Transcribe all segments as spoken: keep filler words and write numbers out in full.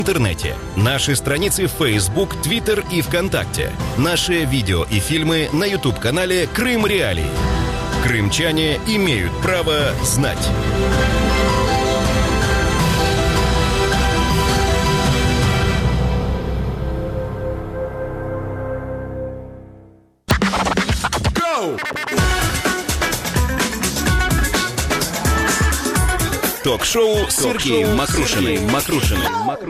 В интернете. Наши страницы в Facebook, Twitter и ВКонтакте. Наши видео и фильмы на YouTube-канале Крым Реалии. Крымчане имеют право знать. Ток-шоу с Сергеем Макрушиным. Макрушиным.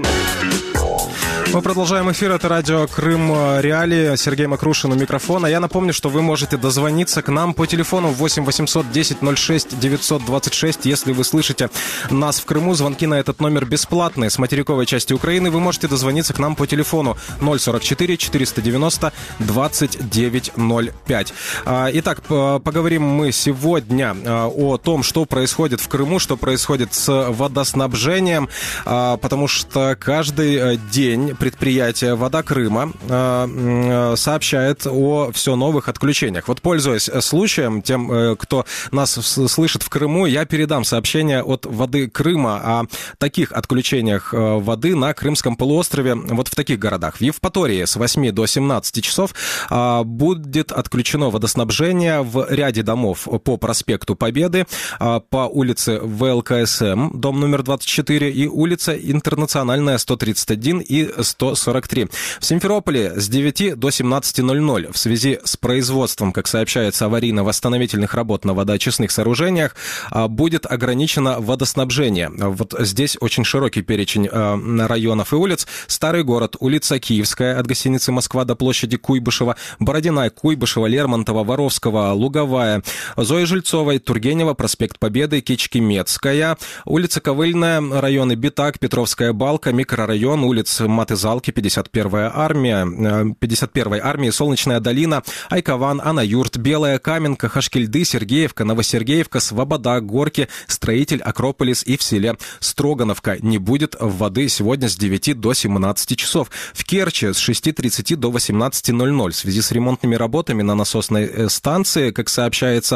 Мы продолжаем эфир. Это радио Крым Реалии. Сергей Макрушин у микрофона. Я напомню, что вы можете дозвониться к нам по телефону восемь восемьсот десять ноль шесть девятьсот двадцать шесть. Если вы слышите нас в Крыму, звонки на этот номер бесплатные. С материковой части Украины вы можете дозвониться к нам по телефону ноль сорок четыре четыреста девяносто двадцать девять ноль пять. Итак, поговорим мы сегодня о том, что происходит в Крыму, что происходит с водоснабжением, потому что каждый день предприятие «Вода Крыма» сообщает о все новых отключениях. Вот, пользуясь случаем, тем, кто нас слышит в Крыму, я передам сообщение от «Воды Крыма» о таких отключениях воды на Крымском полуострове, вот в таких городах. В Евпатории с восьми до семнадцати часов будет отключено водоснабжение в ряде домов по проспекту Победы, по улице вэ эл ка эс эм, дом номер двадцать четыре, и улица Интернациональная, сто тридцать один и сто сорок три. В Симферополе с девяти до семнадцати ноль-ноль в связи с производством, как сообщается, аварийно-восстановительных работ на водоочистных сооружениях будет ограничено водоснабжение. Вот здесь очень широкий перечень районов и улиц. Старый город, улица Киевская от гостиницы «Москва» до площади Куйбышева, Бородина, Куйбышева, Лермонтова, Воровского, Луговая, Зои Жильцовой, Тургенева, проспект Победы, Кичкимецкая, улица Ковыльная, районы Битак, Петровская Балка, микрорайон, улица Матызалки, пятьдесят первая армия, пятьдесят первая армии, Солнечная долина, Айкован, Анаюрт, Белая Каменка, Хашкильды, Сергеевка, Новосергеевка, Свобода, Горки, Строитель, Акрополис и в селе Строгановка. Не будет воды сегодня с девяти до семнадцати часов. В Керчи с шести тридцати до восемнадцати ноль-ноль в связи с ремонтными работами на насосной станции, как сообщается,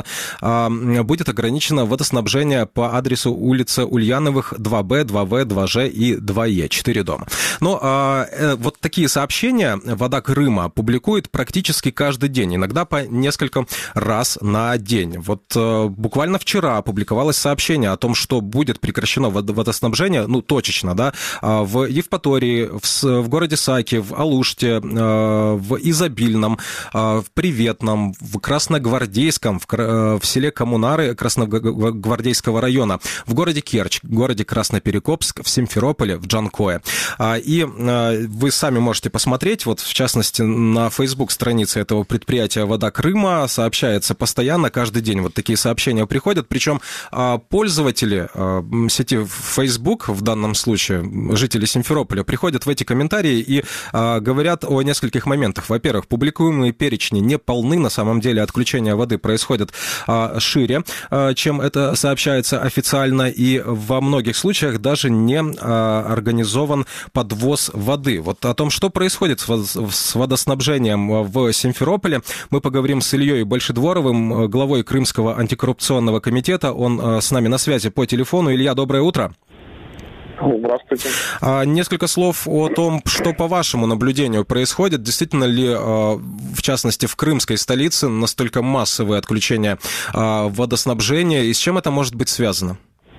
будет ограничено водоснабжение по адресу улица Ульяновых, два бэ, два вэ, два жэ и два е, четыре дома. Но а, вот такие сообщения «Вода Крыма» публикует практически каждый день, иногда по несколько раз на день. Вот а, буквально вчера опубликовалось сообщение о том, что будет прекращено водоснабжение, ну, точечно, да, в Евпатории, в, в городе Саки, в Алуште, в Изобильном, в Приветном, в Красногвардейском, в, в селе Коммунары Красногвардейского района, в городе Керчь, в городе Красноперекопск, в Симферополе, в Джанкое. И вы сами можете посмотреть, вот в частности на Facebook странице этого предприятия «Вода Крыма» сообщается постоянно, каждый день вот такие сообщения приходят, причем пользователи сети Facebook, в данном случае жители Симферополя, приходят в эти комментарии и говорят о нескольких моментах. Во-первых, публикуемые перечни не полны, на самом деле отключение воды происходит шире, чем это сообщается официально, и во многих случаях даже не организован подвоз воды. Вот о том, что происходит с водоснабжением в Симферополе, мы поговорим с Ильей Большедворовым, главой Крымского антикоррупционного комитета. Он с нами на связи по телефону. Илья, доброе утро. Здравствуйте. Несколько слов о том, что по вашему наблюдению происходит. Действительно ли, в частности, в крымской столице настолько массовые отключения водоснабжения, и с чем это может быть связано?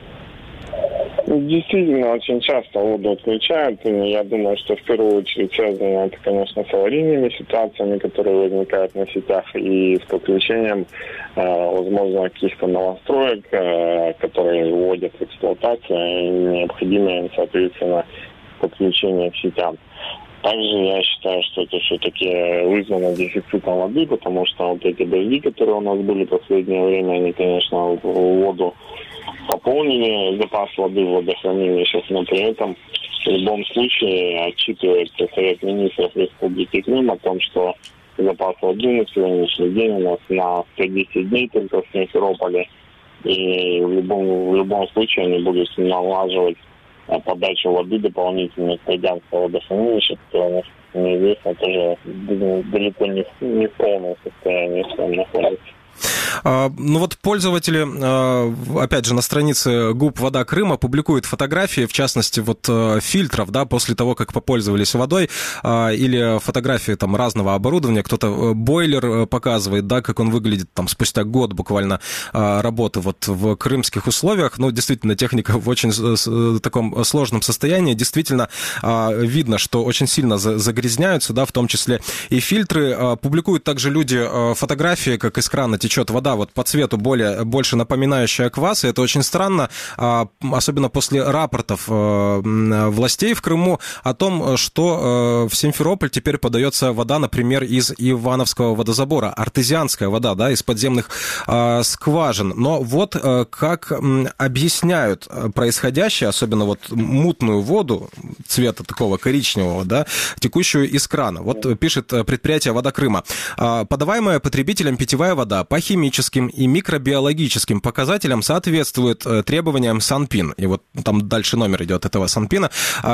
Действительно, очень часто воду отключают. И я думаю, что в первую очередь связано это, конечно, с аварийными ситуациями, которые возникают на сетях, и с подключением, э, возможно, каких-то новостроек, э, которые вводят в эксплуатацию, и необходимое, соответственно, подключение к сетям. Также я считаю, что это все-таки вызвано дефицитом воды, потому что вот эти дожди, которые у нас были в последнее время, они, конечно, воду пополнили, запас воды в водохранилищах, но при этом в любом случае отчитывается Совет министров Республики Крым о том, что запас воды на сегодняшний день у нас на сто десять дней только в Симферополе, и в любом, в любом случае они будут налаживать подачу воды дополнительно к Тайганского водохранилища, которое у нас, неизвестно, тоже далеко не, не в полном состоянии находится. Ну вот пользователи, опять же, на странице ГУП «Вода Крыма» публикуют фотографии, в частности, вот фильтров, да, после того, как попользовались водой, или фотографии там разного оборудования, кто-то бойлер показывает, да, как он выглядит там спустя год буквально работы вот в крымских условиях. Ну, действительно, техника в очень таком сложном состоянии. Действительно, видно, что очень сильно загрязняются, да, в том числе и фильтры. Публикуют также люди фотографии, как из крана течет вода, вот по цвету более, больше напоминающая квас, и это очень странно, особенно после рапортов властей в Крыму о том, что в Симферополь теперь подается вода, например, из Ивановского водозабора, артезианская вода, да, из подземных скважин. Но вот как объясняют происходящее, особенно вот мутную воду цвета такого коричневого, да, текущую из крана. Вот пишет предприятие «Вода Крыма». Подаваемая потребителям питьевая вода по химическим и микробиологическим показателям соответствует требованиям Санпин. И вот там дальше номер идет этого Санпина.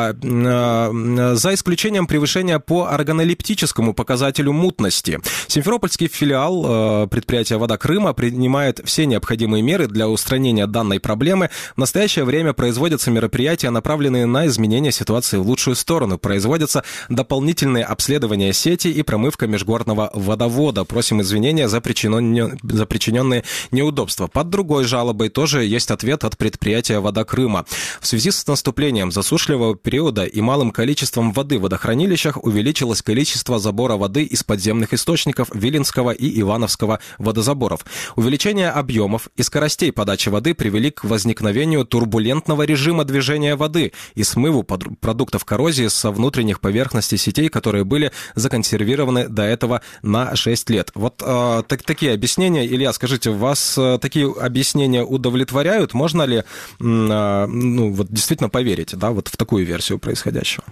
За исключением превышения по органолептическому показателю мутности. Симферопольский филиал предприятия «Вода Крыма» принимает все необходимые меры для устранения данной проблемы. В настоящее время производятся мероприятия, направленные на изменение ситуации в лучшую сторону. Производятся дополнительные обследования сети и промывка межгорного водовода. Просим извинения за причиненные, за причиненные неудобства. Под другой жалобой тоже есть ответ от предприятия «Вода Крыма». В связи с наступлением засушливого периода и малым количеством воды в водохранилищах увеличилось количество забора воды из подземных источников Виленского и Ивановского водозаборов. Увеличение объемов и скоростей подачи воды привели к возникновению турбулентного режима движения воды и смыву продуктов коррозии со внутренних поверхностей сетей, которые были законсервированы до этого на шесть лет. Вот э, так, такие объяснения. Илья, скажите, вас э, такие объяснения удовлетворяют? Можно ли э, ну, вот действительно поверить, да, вот в такую версию происходящего?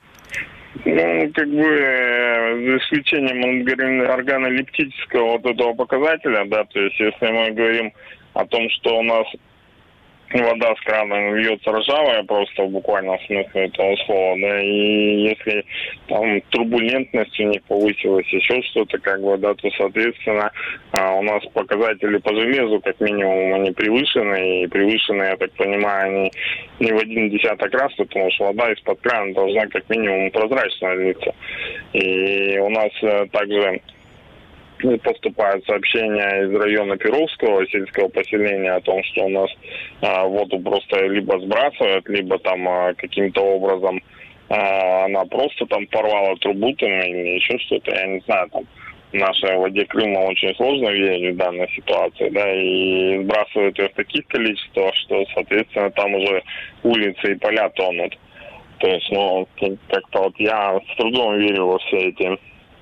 Ну, как бы, за исключением органолептического вот этого показателя, да, то есть если мы говорим о том, что у нас вода с крана льется ржавая, просто в буквальном смысле этого слова, да, и если там турбулентность у них повысилась, еще что-то, как бы, да, то, соответственно, у нас показатели по железу, как минимум, они превышены, и превышены, я так понимаю, они не в один десяток раз, потому что вода из-под крана должна как минимум прозрачно литься. И у нас также поступают сообщения из района Перовского сельского поселения о том, что у нас а, воду просто либо сбрасывают, либо там а, каким-то образом а, она просто там порвала трубу там, или еще что-то, я не знаю, там в нашей воде Крыма очень сложно верить в данной ситуации, да, и сбрасывают ее в таких количествах, что, соответственно, там уже улицы и поля тонут. То есть, ну, как-то вот я с трудом верю во все эти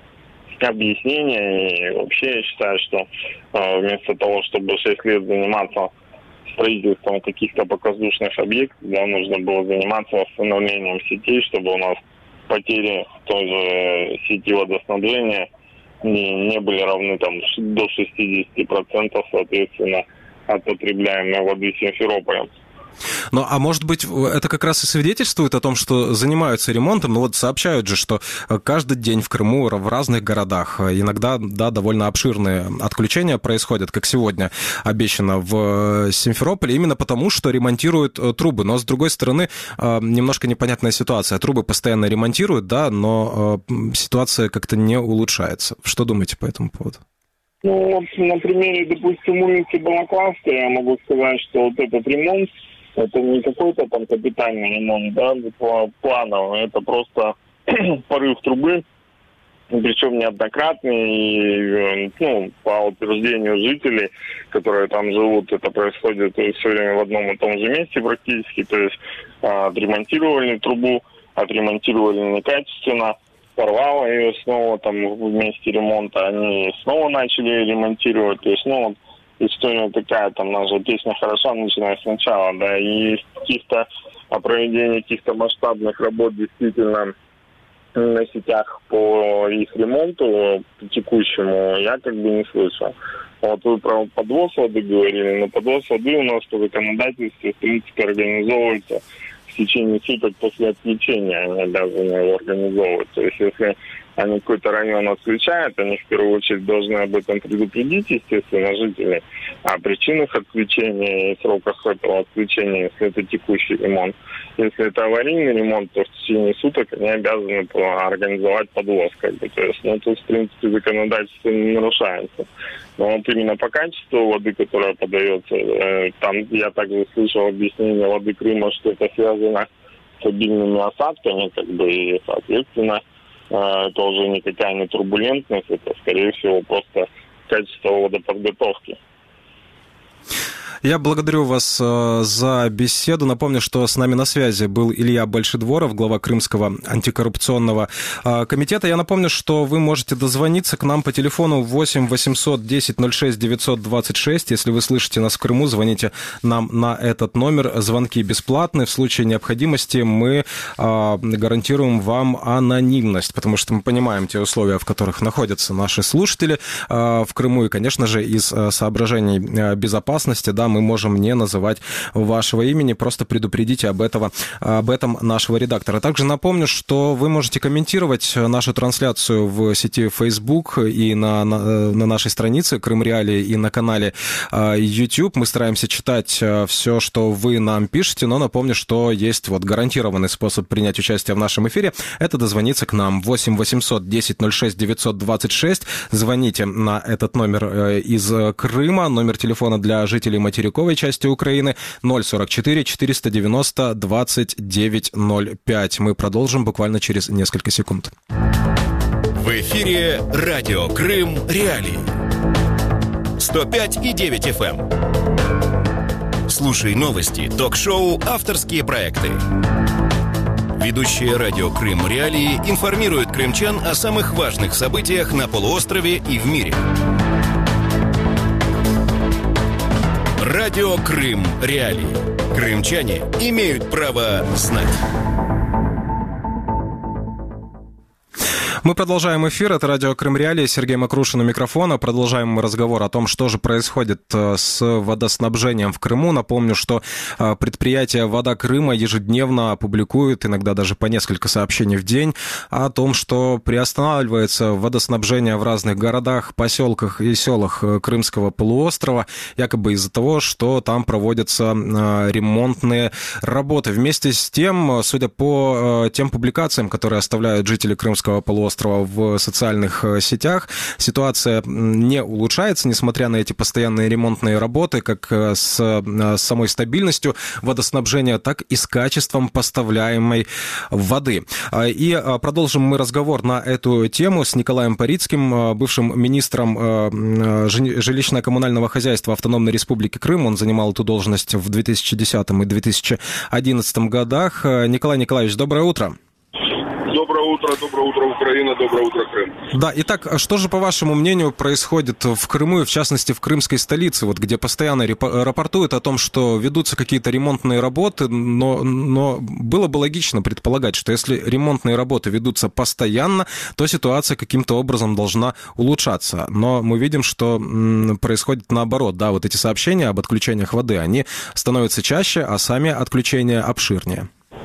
объяснения, и вообще я считаю, что э, вместо того, чтобы шесть лет заниматься строительством каких-то показушных объектов, да, нужно было заниматься восстановлением сетей, чтобы у нас потери в той же сети водоснабжения не, не были равны там до шестидесяти процентов, соответственно, от потребляемой воды Симферополем. Ну, а может быть, это как раз и свидетельствует о том, что занимаются ремонтом. Ну, вот сообщают же, что каждый день в Крыму, в разных городах, иногда, да, довольно обширные отключения происходят, как сегодня обещано в Симферополе, именно потому, что ремонтируют трубы. Но, с другой стороны, немножко непонятная ситуация. Трубы постоянно ремонтируют, да, но ситуация как-то не улучшается. Что думаете по этому поводу? Ну, вот на примере, допустим, улицы Балаклавской я могу сказать, что вот этот ремонт, это не какой-то там капитальный ремонт, да, плановый, это просто порыв трубы, причем неоднократный, и, ну, по утверждению жителей, которые там живут, это происходит все время в одном и том же месте практически, то есть отремонтировали трубу, отремонтировали некачественно, порвало ее снова там в месте ремонта, они снова начали ремонтировать, то есть, ну, вот, история такая, там, наша песня хороша, начиная сначала, да, и каких-то о проведении каких-то масштабных работ действительно на сетях по их ремонту текущему я как бы не слышал. Вот вы про подвоз воды говорили, но подвоз воды у нас по законодательству, в принципе, организовывается в течение суток после отключения, они обязаны его организовывать. То есть, если они какой-то район отключают, они в первую очередь должны об этом предупредить, естественно, жителей о причинах отключения и сроках этого отключения, если это текущий ремонт. Если это аварийный ремонт, то в течение суток они обязаны организовать подвоз. Как бы. То есть, ну, тут, в принципе, законодательство не нарушается. Но вот именно по качеству воды, которая подается, э, там я также слышал объяснение воды Крыма, что это связано с обильными осадками, как бы, и, соответственно, э, это уже никакая не турбулентность, это, скорее всего, просто качество водоподготовки. Я благодарю вас за беседу. Напомню, что с нами на связи был Илья Большедворов, глава Крымского антикоррупционного комитета. Я напомню, что вы можете дозвониться к нам по телефону восемь восемьсот десять ноль шесть девятьсот двадцать шесть. Если вы слышите нас в Крыму, звоните нам на этот номер. Звонки бесплатны. В случае необходимости мы гарантируем вам анонимность, потому что мы понимаем те условия, в которых находятся наши слушатели в Крыму. И, конечно же, из соображений безопасности, да, мы можем не называть вашего имени, просто предупредите об, этого, об этом нашего редактора. Также напомню, что вы можете комментировать нашу трансляцию в сети Facebook и на, на, на нашей странице Крым Реалии и на канале YouTube. Мы стараемся читать все, что вы нам пишете, но напомню, что есть вот гарантированный способ принять участие в нашем эфире. Это дозвониться к нам восемь восемьсот десять ноль шесть девятьсот двадцать шесть. Звоните на этот номер из Крыма, номер телефона для жителей материковой части Украины ноль сорок четыре четыреста девяносто двадцать девять ноль пять. Мы продолжим буквально через несколько секунд. В эфире радио Крым Реалии. сто пять и девять эф эм. Слушай новости, ток-шоу, авторские проекты. Ведущие радио Крым Реалии информируют крымчан о самых важных событиях на полуострове и в мире. Радио Крым Реалии. Крымчане имеют право знать. Мы продолжаем эфир. Это радио Крым Реалии. Сергей Макрушин у микрофона. Продолжаем мы разговор о том, что же происходит с водоснабжением в Крыму. Напомню, что предприятие «Вода Крыма» ежедневно публикует, иногда даже по несколько сообщений в день, о том, что приостанавливается водоснабжение в разных городах, поселках и селах Крымского полуострова, якобы из-за того, что там проводятся ремонтные работы. Вместе с тем, судя по тем публикациям, которые оставляют жители Крымского полуострова в социальных сетях, ситуация не улучшается, несмотря на эти постоянные ремонтные работы, как с, с самой стабильностью водоснабжения, так и с качеством поставляемой воды. И продолжим мы разговор на эту тему с Николаем Парицким, бывшим министром жилищно-коммунального хозяйства Автономной Республики Крым. Он занимал эту должность в две тысячи десятом и две тысячи одиннадцатом годах. Николай Николаевич, доброе утро. Доброе утро, доброе утро, Украина, доброе утро, Крым. Да, итак, что же, по вашему мнению, происходит в Крыму, и в частности в крымской столице, вот, где постоянно рапортуют о том, что ведутся какие-то ремонтные работы, но, но было бы логично предполагать, что если ремонтные работы ведутся постоянно, то ситуация каким-то образом должна улучшаться. Но мы видим, что м, происходит наоборот, да, вот эти сообщения об отключениях воды, они становятся чаще, а сами отключения обширнее.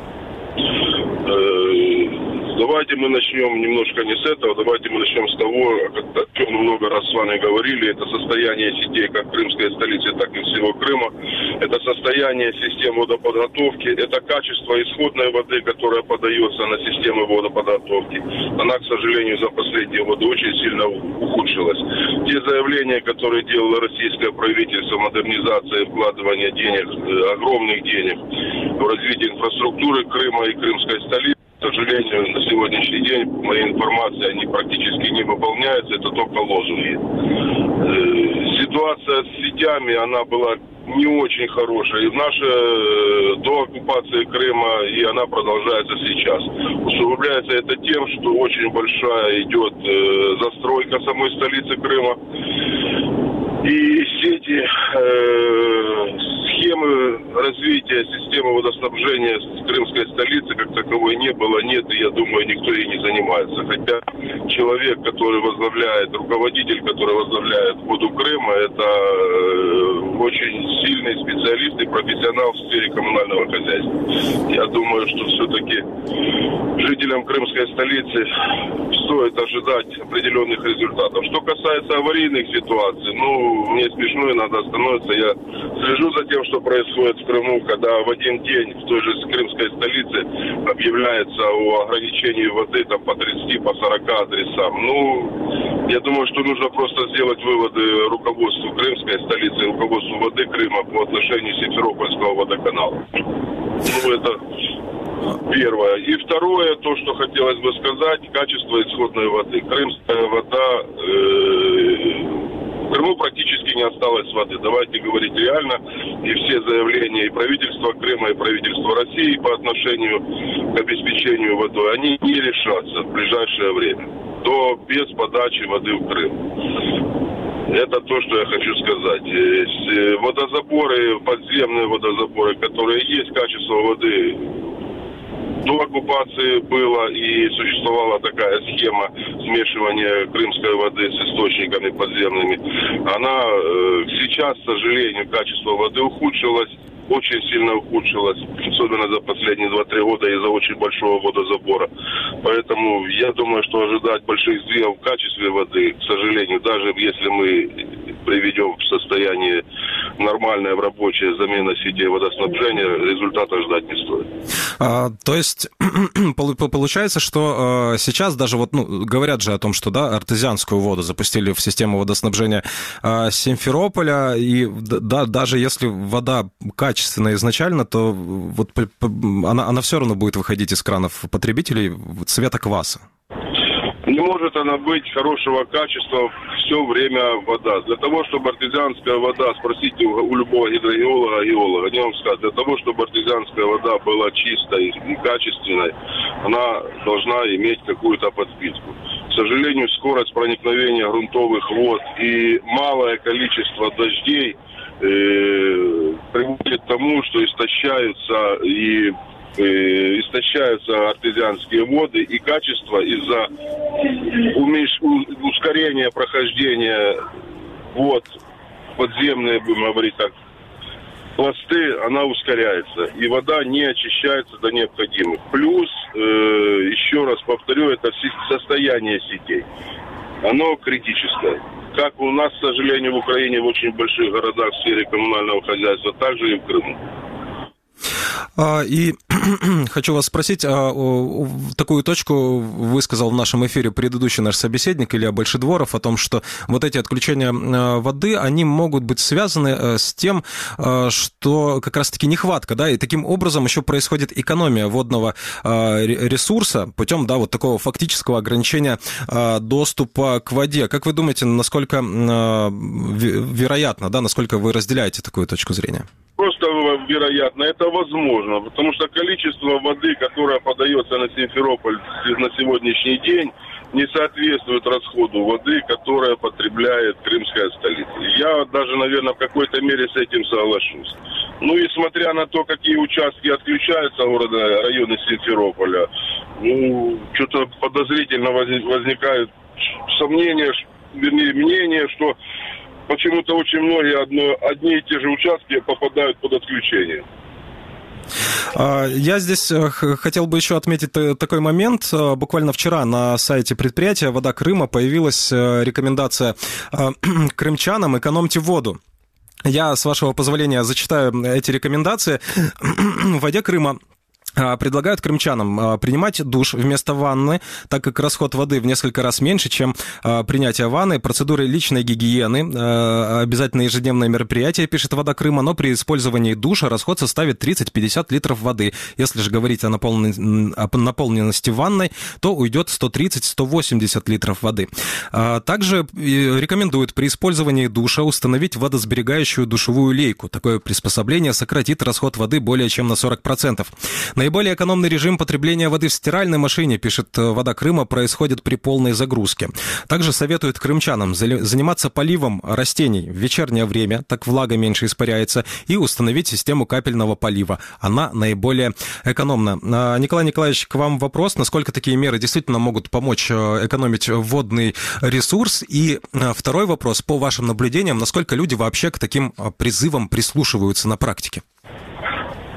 Давайте мы начнем немножко не с этого, давайте мы начнем с того, о чем мы много раз с вами говорили. Это состояние сетей как крымской столицы, так и всего Крыма. Это состояние системы водоподготовки. Это качество исходной воды, которая подается на системы водоподготовки. Она, к сожалению, за последние годы очень сильно ухудшилась. Те заявления, которые делало российское правительство, модернизация, вкладывание денег, огромных денег в развитие инфраструктуры Крыма и крымской столицы, к сожалению, на сегодняшний день, по моей информации, они практически не выполняются, это только лозунги. Ситуация с сетями, она была не очень хорошая. И в наше, до оккупации Крыма, и она продолжается сейчас. Усугубляется это тем, что очень большая идет застройка самой столицы Крыма. И сети, э, схемы развития системы водоснабжения с крымской столицы как таковой не было, нет, и я думаю, никто ей не занимается. Хотя человек, который возглавляет, руководитель, который возглавляет воду Крыма, это э, очень сильный специалист и профессионал в сфере коммунального хозяйства. Я думаю, что все-таки жителям крымской столицы стоит ожидать определенных результатов. Что касается аварийных ситуаций, ну, мне смешно иногда становится. Я слежу за тем, что происходит в Крыму, когда в один день в той же крымской столице объявляется о ограничении воды там, по тридцати, по сорока адресам. Ну, я думаю, что нужно просто сделать выводы руководству крымской столицы и руководству воды Крыма по отношению Симферопольского водоканала. Ну, это первое. И второе, то, что хотелось бы сказать, качество исходной воды. Крымская вода, э, в Крыму практически не осталось воды. Давайте говорить реально. И все заявления и правительства Крыма, и правительства России по отношению к обеспечению водой, они не решатся в ближайшее время. До без подачи воды в Крым. Это то, что я хочу сказать. Водозаборы, подземные водозаборы, которые есть, качество воды до оккупации было и существовала такая схема смешивания крымской воды с источниками подземными. Она э, сейчас, к сожалению, качество воды ухудшилось. Очень сильно ухудшилось, особенно за последние два-три года из-за очень большого водозабора. Поэтому я думаю, что ожидать больших сдвигов в качестве воды, к сожалению, даже если мы приведем в состояние нормальное в рабочее замена сетей водоснабжения, результата ждать не стоит. А, то есть получается, что э, сейчас даже вот, ну, говорят же о том, что, да, артезианскую воду запустили в систему водоснабжения э, Симферополя, и да, даже если вода качественная изначально, то вот она, она все равно будет выходить из кранов потребителей цвета кваса. Не может она быть хорошего качества все время вода. Для того, чтобы артезианская вода, спросите у, у любого гидрогеолога, геолога, они вам скажут, для того, чтобы артезианская вода была чистой и качественной, она должна иметь какую-то подпитку. К сожалению, скорость проникновения грунтовых вод и малое количество дождей э, приводит к тому, что истощаются и истощаются артезианские воды, и качество из-за умеш... ускорения прохождения вод подземные, будем говорить так, пласты, она ускоряется, и вода не очищается до необходимых. Плюс, э, еще раз повторю, это состояние сетей. Оно критическое. Как у нас, к сожалению, в Украине, в очень больших городах в сфере коммунального хозяйства, так же и в Крыму. И хочу вас спросить, такую точку высказал в нашем эфире предыдущий наш собеседник Илья Большедворов о том, что вот эти отключения воды, они могут быть связаны с тем, что как раз-таки нехватка, да, и таким образом еще происходит экономия водного ресурса путем, да, вот такого фактического ограничения доступа к воде. Как вы думаете, насколько вероятно, да, насколько вы разделяете такую точку зрения? Просто вероятно, это возможно, потому что количество воды, которое подается на Симферополь на сегодняшний день, не соответствует расходу воды, которая потребляет крымская столица. Я даже, наверное, в какой-то мере с этим соглашусь. Ну и смотря на то, какие участки отключаются города, районы Симферополя, ну, что-то подозрительно возникает сомнение, вернее, мнение, что почему-то очень многие одно, одни и те же участки попадают под отключение. Я здесь хотел бы еще отметить такой момент. Буквально вчера на сайте предприятия «Вода Крыма» появилась рекомендация крымчанам: экономьте воду. Я, с вашего позволения, зачитаю эти рекомендации. В «Воде Крыма» предлагают крымчанам принимать душ вместо ванны, так как расход воды в несколько раз меньше, чем принятие ванны. Процедуры личной гигиены, обязательно ежедневное мероприятие, пишет «Вода Крыма», но при использовании душа расход составит тридцать-пятьдесят литров воды. Если же говорить о наполненности ванной, то уйдет сто тридцать - сто восемьдесят литров воды. Также рекомендуют при использовании душа установить водосберегающую душевую лейку. Такое приспособление сократит расход воды более чем на сорок процентов. Наиболее экономный режим потребления воды в стиральной машине, пишет «Вода Крыма», происходит при полной загрузке. Также советуют крымчанам заниматься поливом растений в вечернее время, так влага меньше испаряется, и установить систему капельного полива. Она наиболее экономна. Николай Николаевич, к вам вопрос. Насколько такие меры действительно могут помочь экономить водный ресурс? И второй вопрос. По вашим наблюдениям, насколько люди вообще к таким призывам прислушиваются на практике?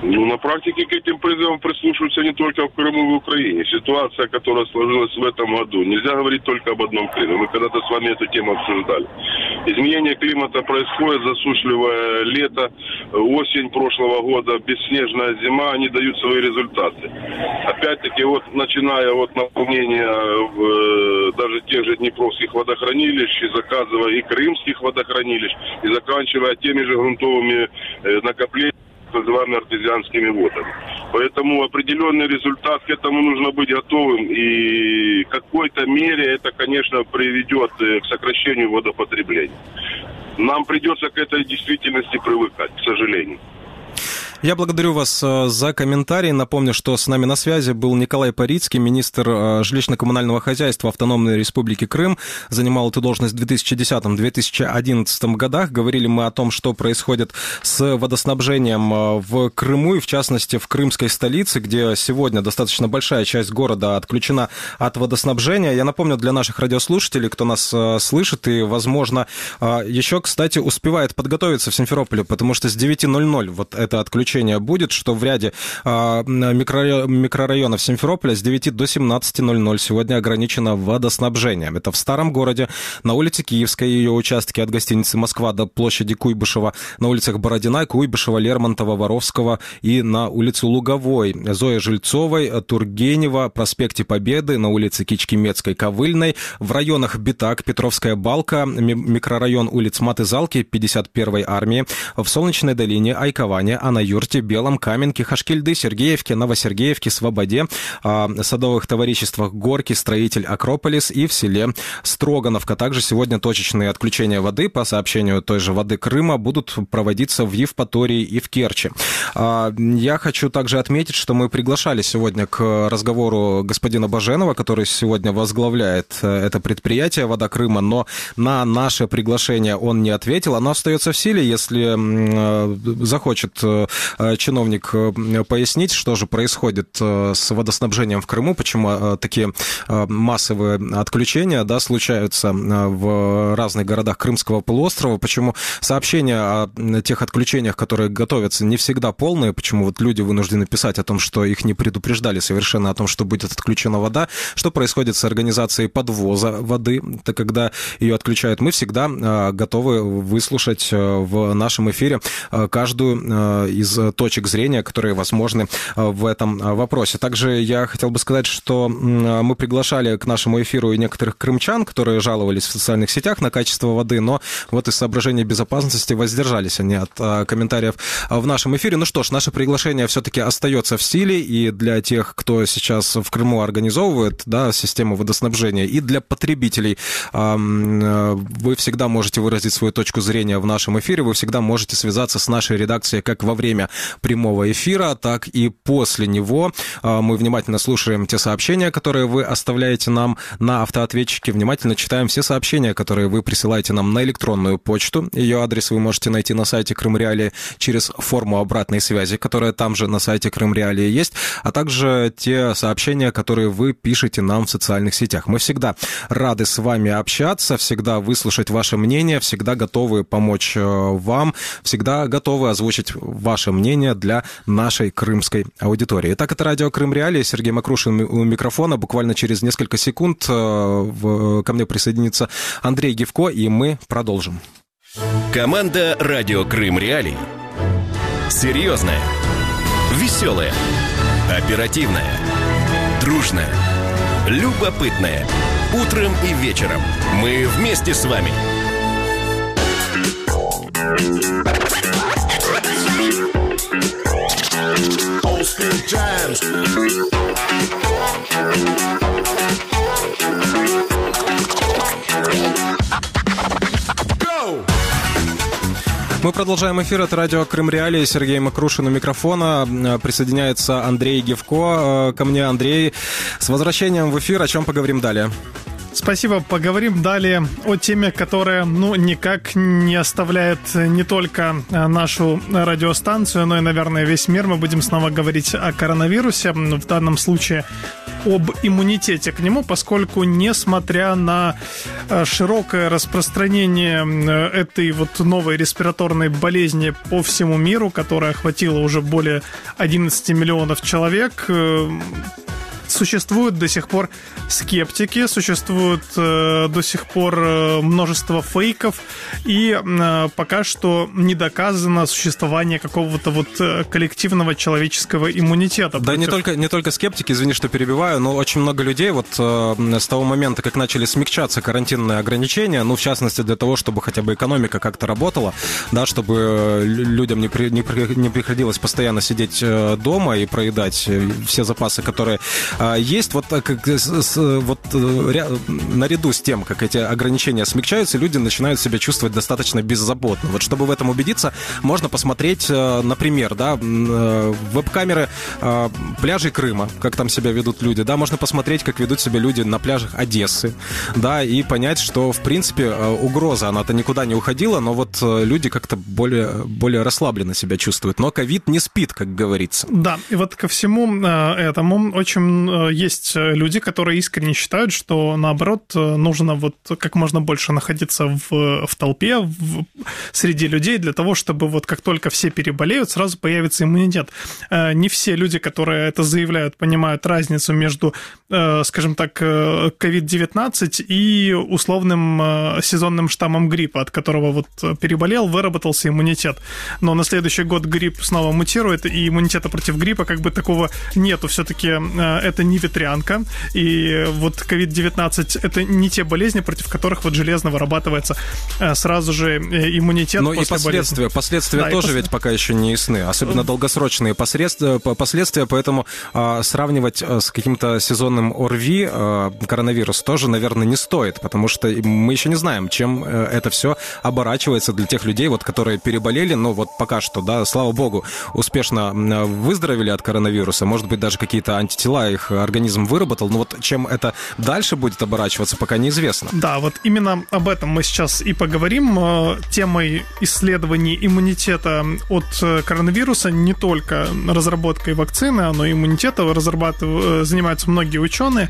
Ну, на практике к этим призывам прислушиваются не только в Крыму и в Украине. Ситуация, которая сложилась в этом году, нельзя говорить только об одном Крыме. Мы когда-то с вами эту тему обсуждали. Изменение климата происходит, засушливое лето, осень прошлого года, бесснежная зима, они дают свои результаты. Опять-таки, вот начиная от наполнения в, даже тех же днепровских водохранилищ, и заказывая и крымских водохранилищ, и заканчивая теми же грунтовыми накоплениями, называемыми артезианскими водами. Поэтому определенный результат, к этому нужно быть готовым. И в какой-то мере это, конечно, приведет к сокращению водопотребления. Нам придется к этой действительности привыкать, к сожалению. Я благодарю вас за комментарий. Напомню, что с нами на связи был Николай Парицкий, министр жилищно-коммунального хозяйства Автономной Республики Крым. Занимал эту должность в две тысячи десятом - две тысячи одиннадцатом годах. Говорили мы о том, что происходит с водоснабжением в Крыму, и в частности в крымской столице, где сегодня достаточно большая часть города отключена от водоснабжения. Я напомню для наших радиослушателей, кто нас слышит и, возможно, еще, кстати, успевает подготовиться в Симферополе, потому что с девяти ноль-ноль вот это отключение будет, что в ряде микрорайонов Симферополя с девяти до семнадцати ноль-ноль сегодня ограничено водоснабжение. Это в Старом городе, на улице Киевской, ее участке от гостиницы «Москва» до площади Куйбышева, на улицах Бородина, Куйбышева, Лермонтова, Воровского и на улице Луговой, Зои Жильцовой, Тургенева, проспекте Победы, на улице Кичкимецкой, Ковыльной, в районах Битак, Петровская Балка, микрорайон улиц Маты-Залки, пятьдесят первой армии, в Солнечной долине, Айковане, Анаюрте, Белом, Каменке, Хашкильды, Сергеевке, Новосергеевке, Свободе, Садовых товариществах Горки, Строитель, Акрополис и в селе Строгановка. Также сегодня точечные отключения воды, по сообщению той же «Воды Крыма», будут проводиться в Евпатории и в Керчи. Я хочу также отметить, что мы приглашали сегодня к разговору господина Баженова, который сегодня возглавляет это предприятие «Вода Крыма», но на наше приглашение он не ответил. Оно остается в силе, если захочет чиновник пояснить, что же происходит с водоснабжением в Крыму, почему такие массовые отключения, да, случаются в разных городах Крымского полуострова, почему сообщения о тех отключениях, которые готовятся, не всегда полные, почему вот люди вынуждены писать о том, что их не предупреждали совершенно о том, что будет отключена вода, что происходит с организацией подвоза воды, то когда ее отключают. Мы всегда готовы выслушать в нашем эфире каждую из точек зрения, которые возможны в этом вопросе. Также я хотел бы сказать, что мы приглашали к нашему эфиру и некоторых крымчан, которые жаловались в социальных сетях на качество воды, но вот из соображений безопасности воздержались они от комментариев в нашем эфире. Ну что ж, наше приглашение все-таки остается в силе, и для тех, кто сейчас в Крыму организовывает, да, систему водоснабжения, и для потребителей вы всегда можете выразить свою точку зрения в нашем эфире, вы всегда можете связаться с нашей редакцией как во время прямого эфира, так и после него. Мы внимательно слушаем те сообщения, которые вы оставляете нам на автоответчике, внимательно читаем все сообщения, которые вы присылаете нам на электронную почту. Ее адрес вы можете найти на сайте Крым Реалии через форму обратной связи, которая там же на сайте Крым Реалии есть, а также те сообщения, которые вы пишете нам в социальных сетях. Мы всегда рады с вами общаться, всегда выслушать ваше мнение, всегда готовы помочь вам, всегда готовы озвучить ваше мнение для нашей крымской аудитории. Итак, это радио Крым Реалии. Сергей Макрушин у микрофона. Буквально через несколько секунд ко мне присоединится Андрей Гевко, и мы продолжим. Команда радио Крым Реалии. Серьезная, веселая, оперативная, дружная, любопытная. Утром и вечером мы вместе с вами. Мы продолжаем эфир. Это радио Крым Реалии. Сергей Макрушин у микрофона. Присоединяется Андрей Гевко. Ко мне, Андрей. С возвращением в эфир. О чем поговорим далее? Спасибо. Поговорим далее о теме, которая, ну, никак не оставляет не только нашу радиостанцию, но и, наверное, весь мир. Мы будем снова говорить о коронавирусе. В данном случае об иммунитете к нему, поскольку, несмотря на широкое распространение этой вот новой респираторной болезни по всему миру, которая охватила уже более одиннадцати миллионов человек, существуют до сих пор скептики, существует э, до сих пор э, множество фейков, и э, пока что не доказано существование какого-то вот э, коллективного человеческого иммунитета. Да, против... не только, не только скептики, извини, что перебиваю, но очень много людей вот э, с того момента, как начали смягчаться карантинные ограничения, ну, в частности, для того, чтобы хотя бы экономика как-то работала, да, чтобы людям не, при, не, при, не приходилось постоянно сидеть дома и проедать все запасы, которые есть, вот, как, с, вот наряду с тем, как эти ограничения смягчаются, люди начинают себя чувствовать достаточно беззаботно. Вот чтобы в этом убедиться, можно посмотреть, например, да, веб-камеры пляжей Крыма, как там себя ведут люди, да, можно посмотреть, как ведут себя люди на пляжах Одессы, да, и понять, что, в принципе, угроза, она-то никуда не уходила, но вот люди как-то более, более расслабленно себя чувствуют. Но ковид не спит, как говорится. Да, и вот ко всему этому очень есть люди, которые искренне считают, что, наоборот, нужно вот как можно больше находиться в, в толпе, в, среди людей, для того, чтобы вот как только все переболеют, сразу появится иммунитет. Не все люди, которые это заявляют, понимают разницу между, скажем так, ковид девятнадцать и условным сезонным штаммом гриппа, от которого вот переболел, выработался иммунитет. Но на следующий год грипп снова мутирует, и иммунитета против гриппа как бы такого нету. Все-таки это не ветрянка, и вот ковид девятнадцать это не те болезни, против которых вот железно вырабатывается сразу же иммунитет. Но после и последствия, болезни. последствия да, тоже пос... ведь пока еще не ясны, особенно долгосрочные последствия, последствия, поэтому а, сравнивать с каким-то сезонным ОРВИ а, коронавирус тоже, наверное, не стоит, потому что мы еще не знаем, чем это все оборачивается для тех людей, вот, которые переболели, но вот пока что, да, слава богу, успешно выздоровели от коронавируса, может быть, даже какие-то антитела их организм выработал, но вот чем это дальше будет оборачиваться, пока неизвестно. Да, вот именно об этом мы сейчас и поговорим. Темой исследований иммунитета от коронавируса не только разработкой вакцины, но и иммунитета разрабатывают, занимаются многие ученые.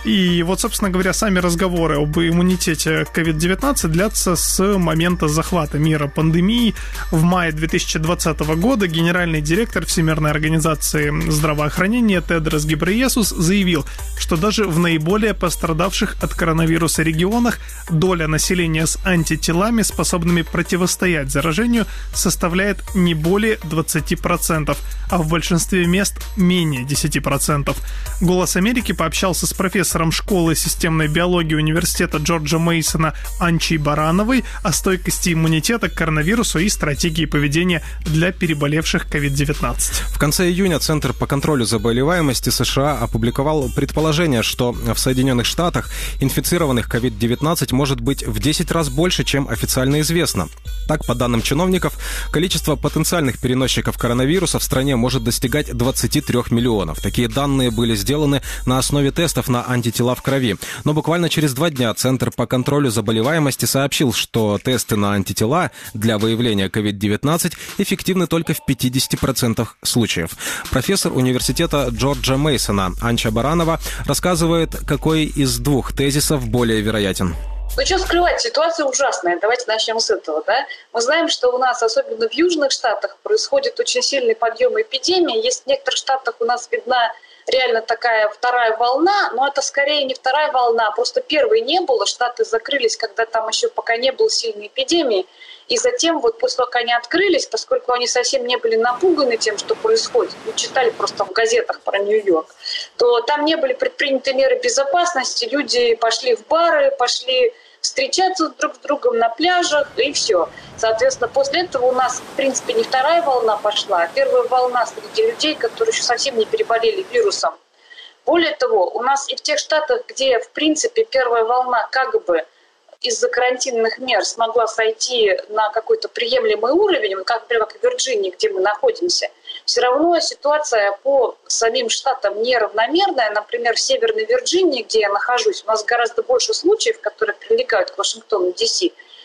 И вот, собственно говоря, сами разговоры об иммунитете ковид девятнадцать длятся с момента захвата мира пандемией. В мае две тысячи двадцатого года генеральный директор Всемирной организации здравоохранения Тедрос Гебрейесус заявил, что даже в наиболее пострадавших от коронавируса регионах доля населения с антителами, способными противостоять заражению, составляет не более двадцати процентов, а в большинстве мест менее десяти процентов. «Голос Америки» пообщался с профессором школы системной биологии университета Джорджа Мейсона Анчей Барановой о стойкости иммунитета к коронавирусу и стратегии поведения для переболевших ковид девятнадцать. В конце июня Центр по контролю заболеваемости США опубликовал предположение, что в Соединенных Штатах инфицированных ковид девятнадцать может быть в десять раз больше, чем официально известно. Так, по данным чиновников, количество потенциальных переносчиков коронавируса в стране может достигать двадцати трёх миллионов. Такие данные были сделаны на основе тестов на антитела в крови. Но буквально через два дня Центр по контролю заболеваемости сообщил, что тесты на антитела для выявления ковид девятнадцать эффективны только в пятидесяти процентах случаев. Профессор университета Джорджа Мейсона Анча Баранова рассказывает, какой из двух тезисов более вероятен. Ну, что скрывать, ситуация ужасная. Давайте начнем с этого, да? Мы знаем, что у нас, особенно в южных штатах, происходит очень сильный подъем эпидемии. Есть в некоторых штатах у нас видна реально такая вторая волна, но это скорее не вторая волна, просто первой не было. Штаты закрылись, когда там еще пока не было сильной эпидемии. И затем, вот после того, как они открылись, поскольку они совсем не были напуганы тем, что происходит, ну, читали просто в газетах про Нью-Йорк, то там не были предприняты меры безопасности, люди пошли в бары, пошли встречаться друг с другом на пляжах, и все. Соответственно, после этого у нас, в принципе, не вторая волна пошла, а первая волна среди людей, которые еще совсем не переболели вирусом. Более того, у нас и в тех штатах, где, в принципе, первая волна как бы из-за карантинных мер смогла сойти на какой-то приемлемый уровень, как, например, как в Вирджинии, где мы находимся, все равно ситуация по самим штатам неравномерная. Например, в Северной Вирджинии, где я нахожусь, у нас гораздо больше случаев, которые прилегают к Вашингтону, Ди Си.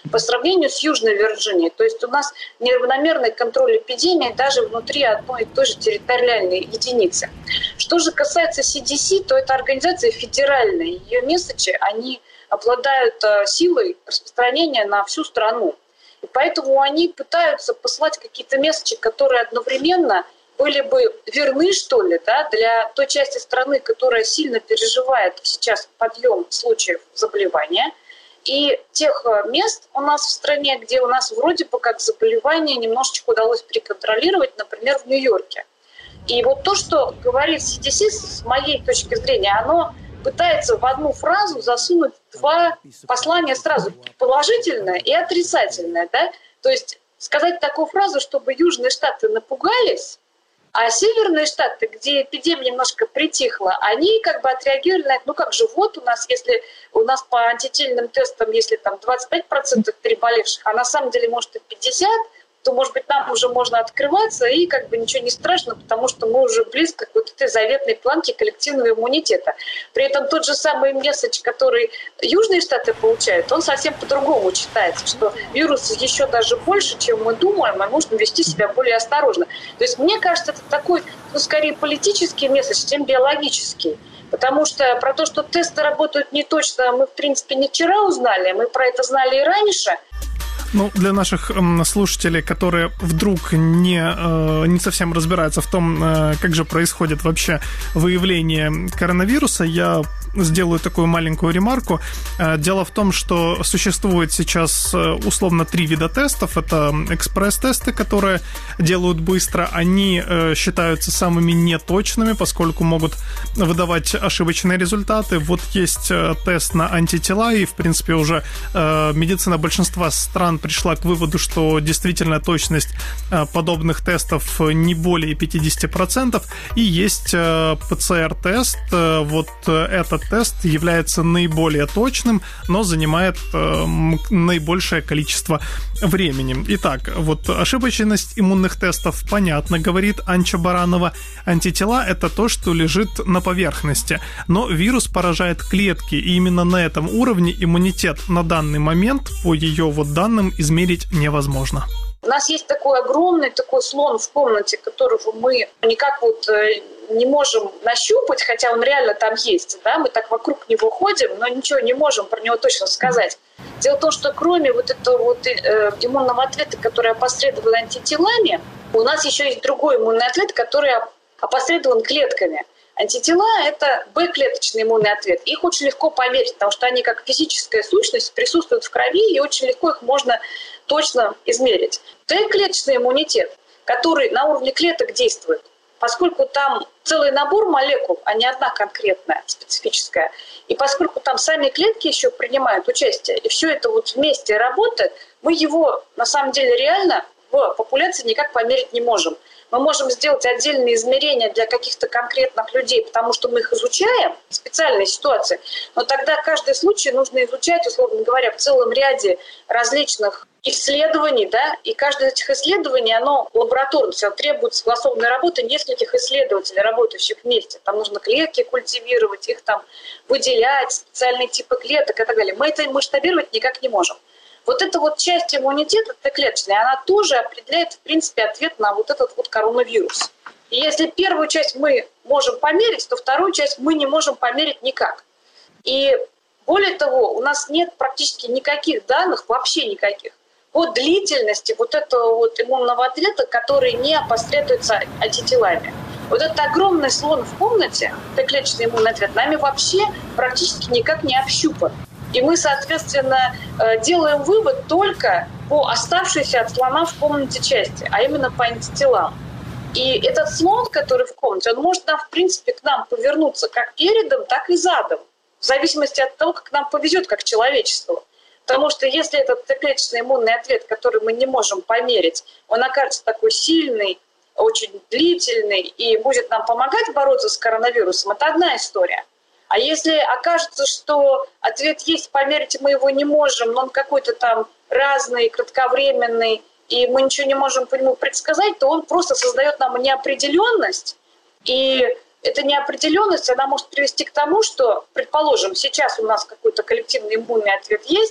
по сравнению с Южной Вирджинией. То есть у нас неравномерный контроль эпидемии даже внутри одной и той же территориальной единицы. Что же касается си ди си, то это организация федеральная. Ее месседжи, они обладают силой распространения на всю страну. И поэтому они пытаются посылать какие-то месседжи, которые одновременно были бы верны, что ли, да, для той части страны, которая сильно переживает сейчас подъем случаев заболевания, и тех мест у нас в стране, где у нас вроде бы как заболевание немножечко удалось переконтролировать, например, в Нью-Йорке. И вот то, что говорит си ди си, с моей точки зрения, оно пытается в одну фразу засунуть два послания сразу, положительное и отрицательное. Да? То есть сказать такую фразу, чтобы южные штаты напугались, а северные штаты, где эпидемия немножко притихла, они как бы отреагировали на это, ну как же, вот у нас, если у нас по антительным тестам, если там двадцать пять процентов переболевших, а на самом деле может и пятьдесят процентов, то, может быть, нам уже можно открываться, и как бы ничего не страшно, потому что мы уже близко к вот этой заветной планке коллективного иммунитета. При этом тот же самый месседж, который Южные Штаты получают, он совсем по-другому читается, что вирус еще даже больше, чем мы думаем, и нужно вести себя более осторожно. То есть, мне кажется, это такой, ну, скорее политический месседж, чем биологический. Потому что про то, что тесты работают не точно, мы, в принципе, не вчера узнали, мы про это знали и раньше. Ну, для наших э, слушателей, которые вдруг не, э, не совсем разбираются в том, э, как же происходит вообще выявление коронавируса, я сделаю такую маленькую ремарку. Э, дело в том, что существует сейчас э, условно три вида тестов. Это экспресс-тесты, которые делают быстро. Они э, считаются самыми неточными, поскольку могут выдавать ошибочные результаты. Вот есть э, тест на антитела, и, в принципе, уже э, медицина большинства стран пришла к выводу, что действительно точность подобных тестов не более пятьдесят процентов. И есть пэ цэ эр-тест. Вот этот тест является наиболее точным, но занимает наибольшее количество времени. Итак, вот ошибочность иммунных тестов понятно, говорит Анча Баранова. Антитела — это то, что лежит на поверхности. Но вирус поражает клетки, и именно на этом уровне иммунитет на данный момент, по ее вот данным, измерить невозможно. У нас есть такой огромный такой слон в комнате, которого мы никак вот не можем нащупать, хотя он реально там есть. Да? Мы так вокруг него ходим, но ничего не можем про него точно сказать. Дело в том, что кроме вот этого вот иммунного ответа, который опосредован антителами, у нас еще есть другой иммунный ответ, который опосредован клетками. Антитела – это Б-клеточный иммунный ответ. Их очень легко померить, потому что они как физическая сущность присутствуют в крови, и очень легко их можно точно измерить. Т-клеточный иммунитет, который на уровне клеток действует, поскольку там целый набор молекул, а не одна конкретная, специфическая, и поскольку там сами клетки еще принимают участие, и все это вот вместе работает, мы его на самом деле реально в популяции никак померить не можем. Мы можем сделать отдельные измерения для каких-то конкретных людей, потому что мы их изучаем в специальной ситуации, но тогда каждый случай нужно изучать, условно говоря, в целом ряде различных исследований, да, и каждое из этих исследований, оно лабораторное, оно требует согласованной работы нескольких исследователей, работающих вместе. Там нужно клетки культивировать, их там выделять, специальные типы клеток и так далее. Мы это масштабировать никак не можем. Вот эта вот часть иммунитета Т-клеточная, она тоже определяет, в принципе, ответ на вот этот вот коронавирус. И если первую часть мы можем померить, то вторую часть мы не можем померить никак. И более того, у нас нет практически никаких данных, вообще никаких, по длительности вот этого вот иммунного ответа, который не опосредуется антителами. Вот этот огромный слон в комнате, Т-клеточный иммунный ответ, нами вообще практически никак не общупан. И мы, соответственно, делаем вывод только по оставшейся от слона в комнате части, а именно по антителам. И этот слон, который в комнате, он может, нам, в принципе, к нам повернуться как передом, так и задом, в зависимости от того, как нам повезет, как человечеству. Потому что если этот Т-клеточный иммунный ответ, который мы не можем померить, он окажется такой сильный, очень длительный и будет нам помогать бороться с коронавирусом, это одна история. А если окажется, что ответ есть, померить мы его не можем, но он какой-то там разный, кратковременный, и мы ничего не можем по нему предсказать, то он просто создает нам неопределенность. И эта неопределенность, она может привести к тому, что, предположим, сейчас у нас какой-то коллективный иммунный ответ есть,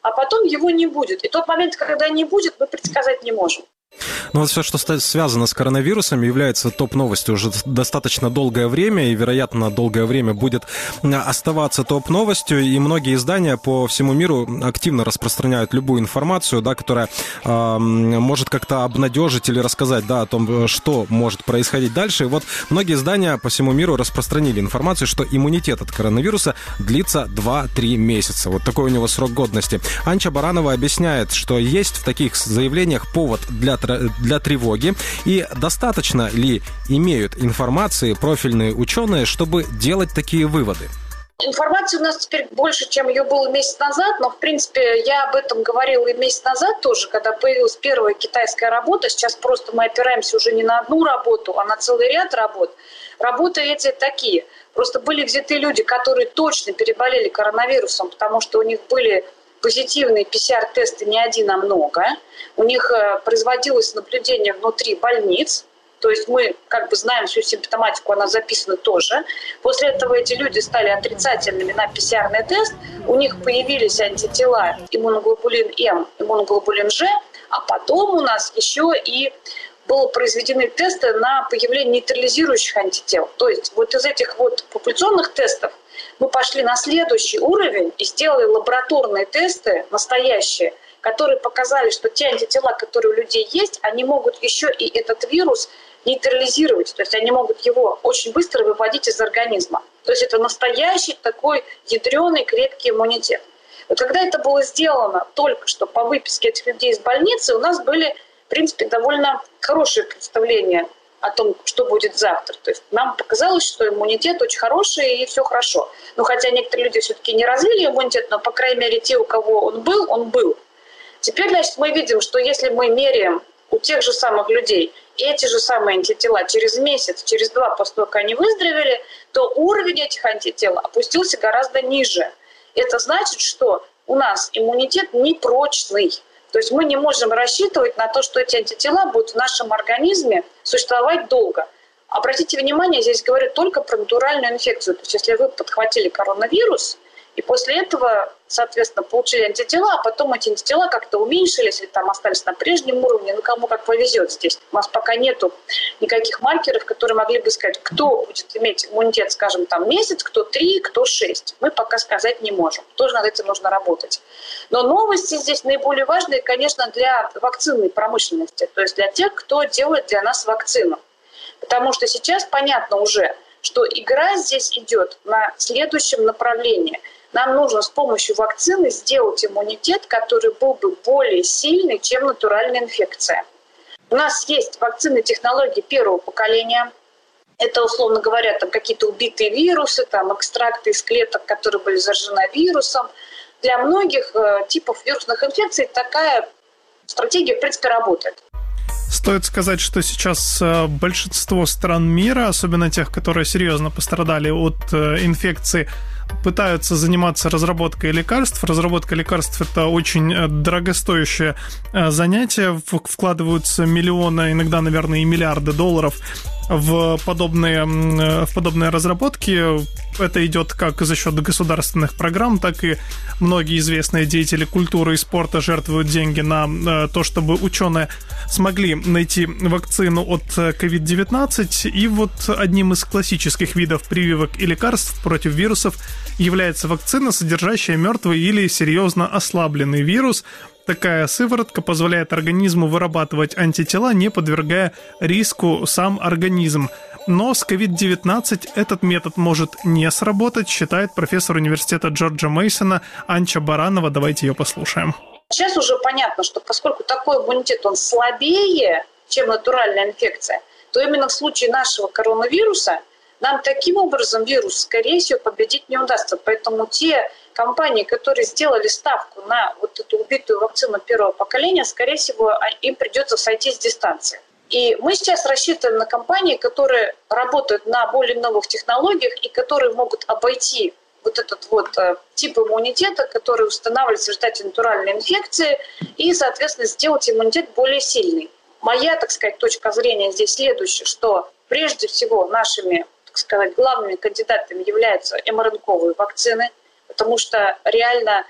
а потом его не будет. И тот момент, когда не будет, мы предсказать не можем. Ну вот все, что связано с коронавирусом, является топ-новостью уже достаточно долгое время, и, вероятно, долгое время будет оставаться топ-новостью, и многие издания по всему миру активно распространяют любую информацию, да, которая э, может как-то обнадежить или рассказать, да, о том, что может происходить дальше. И вот многие издания по всему миру распространили информацию, что иммунитет от коронавируса длится два-три месяца. Вот такой у него срок годности. Анча Баранова объясняет, что есть в таких заявлениях повод для для тревоги, и достаточно ли имеют информации профильные ученые, чтобы делать такие выводы? Информации у нас теперь больше, чем ее было месяц назад, но, в принципе, я об этом говорила и месяц назад тоже, когда появилась первая китайская работа. Сейчас просто мы опираемся уже не на одну работу, а на целый ряд работ. Работы эти такие. Просто были взяты люди, которые точно переболели коронавирусом, потому что у них были позитивные пи си ар-тесты не один, а много. У них производилось наблюдение внутри больниц. То есть мы как бы знаем всю симптоматику, она записана тоже. После этого эти люди стали отрицательными на пи си ар-ный тест. У них появились антитела иммуноглобулин М, иммуноглобулин Ж. А потом у нас еще и были произведены тесты на появление нейтрализирующих антител. То есть вот из этих вот популяционных тестов мы пошли на следующий уровень и сделали лабораторные тесты настоящие, которые показали, что те антитела, которые у людей есть, они могут еще и этот вирус нейтрализировать. То есть они могут его очень быстро выводить из организма. То есть это настоящий такой ядреный крепкий иммунитет. Вот когда это было сделано только что по выписке этих людей из больницы, у нас были, в принципе, довольно хорошие представления о том, что будет завтра. То есть нам показалось, что иммунитет очень хороший и все хорошо. Ну, хотя некоторые люди все-таки не развили иммунитет, но, по крайней мере, те, у кого он был, он был. Теперь, значит, мы видим, что если мы меряем у тех же самых людей эти же самые антитела через месяц, через два, после того, как они выздоровели, то уровень этих антител опустился гораздо ниже. Это значит, что у нас иммунитет непрочный. То есть мы не можем рассчитывать на то, что эти антитела будут в нашем организме существовать долго. Обратите внимание, здесь говорят только про натуральную инфекцию. То есть если вы подхватили коронавирус, и после этого, соответственно, получили антитела, а потом эти антитела как-то уменьшились или там остались на прежнем уровне, ну кому как повезет здесь. У нас пока нету никаких маркеров, которые могли бы сказать, кто будет иметь иммунитет, скажем, там месяц, кто три, кто шесть. Мы пока сказать не можем. Тоже над этим нужно работать. Но новости здесь наиболее важные, конечно, для вакцинной промышленности, то есть для тех, кто делает для нас вакцину. Потому что сейчас понятно уже, что игра здесь идет на следующем направлении. Нам нужно с помощью вакцины сделать иммунитет, который был бы более сильный, чем натуральная инфекция. У нас есть вакцины технологии первого поколения. Это, условно говоря, там какие-то убитые вирусы, там экстракты из клеток, которые были заражены вирусом. Для многих э, типов вирусных инфекций такая стратегия, в принципе, работает. Стоит сказать, что сейчас большинство стран мира, особенно тех, которые серьезно пострадали от инфекции, пытаются заниматься разработкой лекарств. Разработка лекарств – это очень дорогостоящее занятие. Вкладываются миллионы, иногда, наверное, и миллиарды долларов в подобные, в подобные разработки. Это идет как за счет государственных программ, так и многие известные деятели культуры и спорта жертвуют деньги на то, чтобы ученые смогли найти вакцину от ковид девятнадцать. И вот одним из классических видов прививок и лекарств против вирусов является вакцина, содержащая мертвый или серьезно ослабленный вирус. Такая сыворотка позволяет организму вырабатывать антитела, не подвергая риску сам организм. Но с ковид девятнадцать этот метод может не сработать, считает профессор университета Джорджа Мейсона Анча Баранова. Давайте ее послушаем. Сейчас уже понятно, что поскольку такой иммунитет, он слабее, чем натуральная инфекция, то именно в случае нашего коронавируса нам таким образом вирус, скорее всего, победить не удастся. Поэтому те компании, которые сделали ставку на вот эту убитую вакцину первого поколения, скорее всего, им придется сойти с дистанции. И мы сейчас рассчитываем на компании, которые работают на более новых технологиях и которые могут обойти вот этот вот э, тип иммунитета, который устанавливается в результате натуральной инфекции, и, соответственно, сделать иммунитет более сильный. Моя, так сказать, точка зрения здесь следующая, что прежде всего нашими, так сказать, главными кандидатами являются эм эр эн ковые вакцины, потому что реально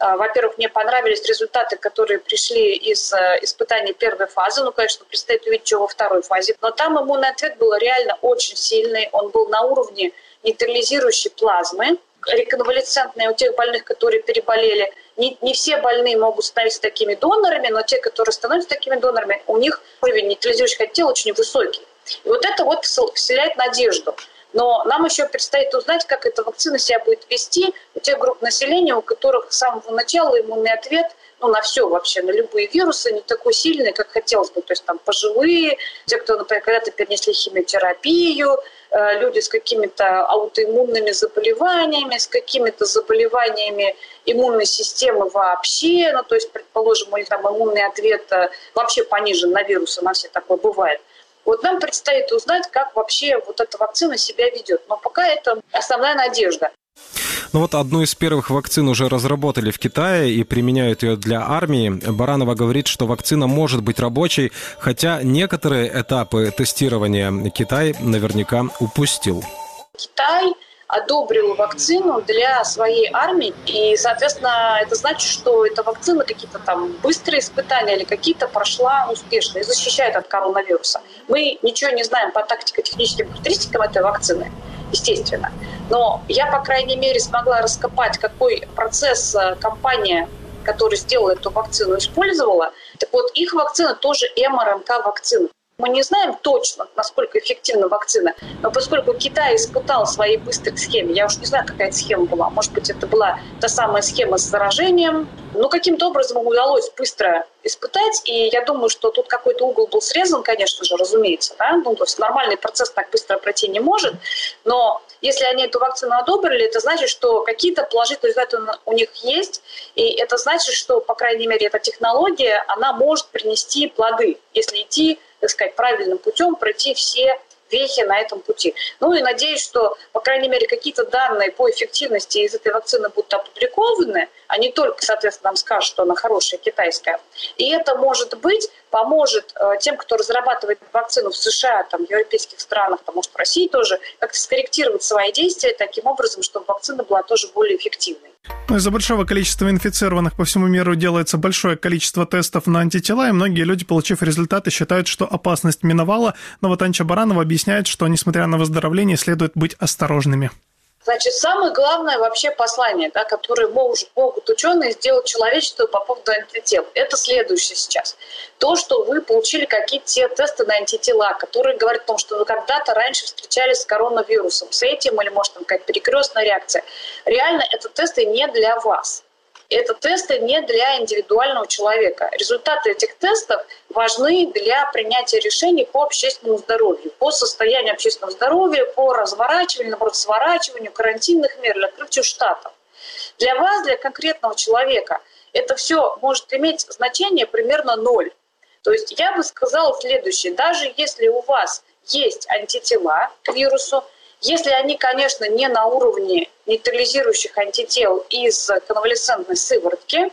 Во-первых, мне понравились результаты, которые пришли из испытаний первой фазы. Ну, конечно, предстоит увидеть, что во второй фазе. Но там иммунный ответ был реально очень сильный. Он был на уровне нейтрализирующей плазмы, реконвалесцентные у тех больных, которые переболели. Не, не все больные могут становиться такими донорами, но те, которые становятся такими донорами, у них уровень нейтрализующих антител очень высокий. И вот это вот вселяет надежду. Но нам еще предстоит узнать, как эта вакцина себя будет вести у тех групп населения, у которых с самого начала иммунный ответ, ну, на все вообще, на любые вирусы, не такой сильный, как хотелось бы. То есть там пожилые, те, кто, например, когда-то перенесли химиотерапию, люди с какими-то аутоиммунными заболеваниями, с какими-то заболеваниями иммунной системы вообще. Ну, то есть, предположим, у них там иммунный ответ вообще понижен на вирусы, у нас все такое бывает. Вот нам предстоит узнать, как вообще вот эта вакцина себя ведет. Но пока это основная надежда. Ну вот одну из первых вакцин уже разработали в Китае и применяют ее для армии. Баранова говорит, что вакцина может быть рабочей, хотя некоторые этапы тестирования Китай наверняка упустил. Китай одобрил вакцину для своей армии, и, соответственно, это значит, что эта вакцина какие-то там быстрые испытания или какие-то прошла успешно и защищает от коронавируса. Мы ничего не знаем по тактико-техническим характеристикам этой вакцины, естественно. Но я, по крайней мере, смогла раскопать, какой процесс компания, которая сделала эту вакцину, использовала. Так вот, их вакцина тоже эм эр эн ка-вакцина. Мы не знаем точно, насколько эффективна вакцина, но поскольку Китай испытал свои быстрые схемы, я уж не знаю, какая это схема была, может быть, это была та самая схема с заражением, но каким-то образом им удалось быстро испытать, и я думаю, что тут какой-то угол был срезан, конечно же, разумеется, да? Ну, то есть нормальный процесс так быстро пройти не может, но если они эту вакцину одобрили, это значит, что какие-то положительные результаты у них есть, и это значит, что, по крайней мере, эта технология, она может принести плоды, если идти, так сказать, правильным путем, пройти все вехи на этом пути. Ну и надеюсь, что, по крайней мере, какие-то данные по эффективности из этой вакцины будут опубликованы, а не только, соответственно, нам скажут, что она хорошая, китайская. И это, может быть, поможет э, тем, кто разрабатывает вакцину в США, там, в европейских странах, там, может, в России тоже, как-то скорректировать свои действия таким образом, чтобы вакцина была тоже более эффективной. Ну, из-за большого количества инфицированных по всему миру делается большое количество тестов на антитела, и многие люди, получив результаты, считают, что опасность миновала. Но вот Анча Баранова объясняет, что, несмотря на выздоровление, следует быть осторожными. Значит, самое главное вообще послание, да, которое могут, могут ученые сделать человечеству по поводу антител, это следующее сейчас. То, что вы получили какие-то тесты на антитела, которые говорят о том, что вы когда-то раньше встречались с коронавирусом, с этим, или, может, там какая-то перекрестная реакция. Реально, это тесты не для вас. Это тесты не для индивидуального человека. Результаты этих тестов важны для принятия решений по общественному здоровью, по состоянию общественного здоровья, по разворачиванию, наоборот, сворачиванию карантинных мер или открытию штатов. Для вас, для конкретного человека, это все может иметь значение примерно ноль. То есть я бы сказала следующее. Даже если у вас есть антитела к вирусу, если они, конечно, не на уровне нейтрализирующих антител из конвалесцентной сыворотки,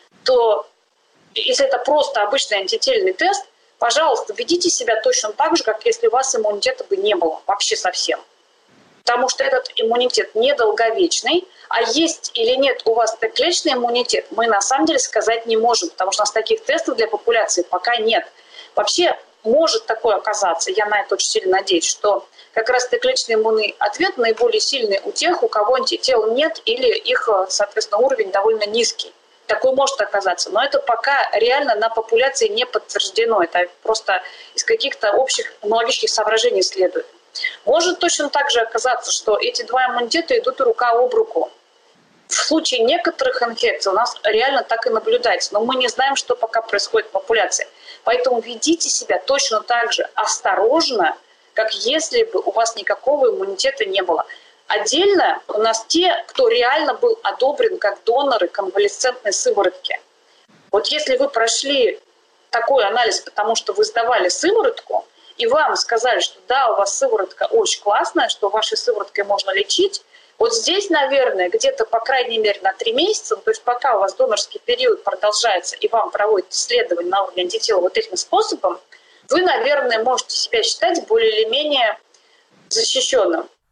то если это просто обычный антительный тест, пожалуйста, ведите себя точно так же, как если у вас иммунитета бы не было вообще совсем. Потому что этот иммунитет недолговечный, а есть или нет у вас Т-клеточный иммунитет, мы на самом деле сказать не можем, потому что у нас таких тестов для популяции пока нет. Вообще может такое оказаться, я на это очень сильно надеюсь, что как раз Т-клеточный иммунный ответ наиболее сильный у тех, у кого антител нет или их, соответственно, уровень довольно низкий. Такое может оказаться, но это пока реально на популяции не подтверждено. Это просто из каких-то общих иммунологических соображений следует. Может точно так же оказаться, что эти два иммунитета идут рука об руку. В случае некоторых инфекций у нас реально так и наблюдается, но мы не знаем, что пока происходит в популяции. Поэтому ведите себя точно так же осторожно, как если бы у вас никакого иммунитета не было. Отдельно у нас те, кто реально был одобрен как доноры конвалесцентной сыворотки. Вот если вы прошли такой анализ, потому что вы сдавали сыворотку, и вам сказали, что да, у вас сыворотка очень классная, что вашей сывороткой можно лечить, вот здесь, наверное, где-то, по крайней мере, на три месяца, то есть пока у вас донорский период продолжается, и вам проводят исследование на уровне антител вот этим способом, вы, наверное, можете себя считать более или менее защищенным.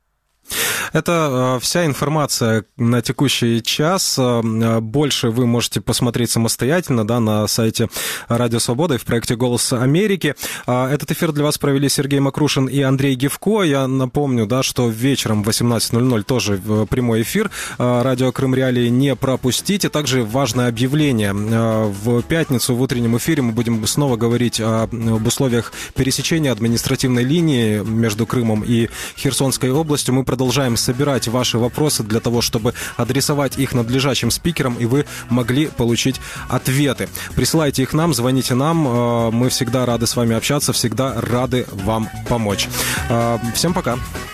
Это вся информация на текущий час. Больше вы можете посмотреть самостоятельно, да, на сайте Радио Свобода и в проекте «Голос Америки». Этот эфир для вас провели Сергей Макрушин и Андрей Гевко. Я напомню, да, что вечером в восемнадцать ноль ноль тоже прямой эфир. Радио Крым Реалии не пропустите. Также важное объявление. В пятницу в утреннем эфире мы будем снова говорить об условиях пересечения административной линии между Крымом и Херсонской областью. Мы продолжаем собирать ваши вопросы для того, чтобы адресовать их надлежащим спикерам, и вы могли получить ответы. Присылайте их нам, звоните нам. Мы всегда рады с вами общаться, всегда рады вам помочь. Всем пока.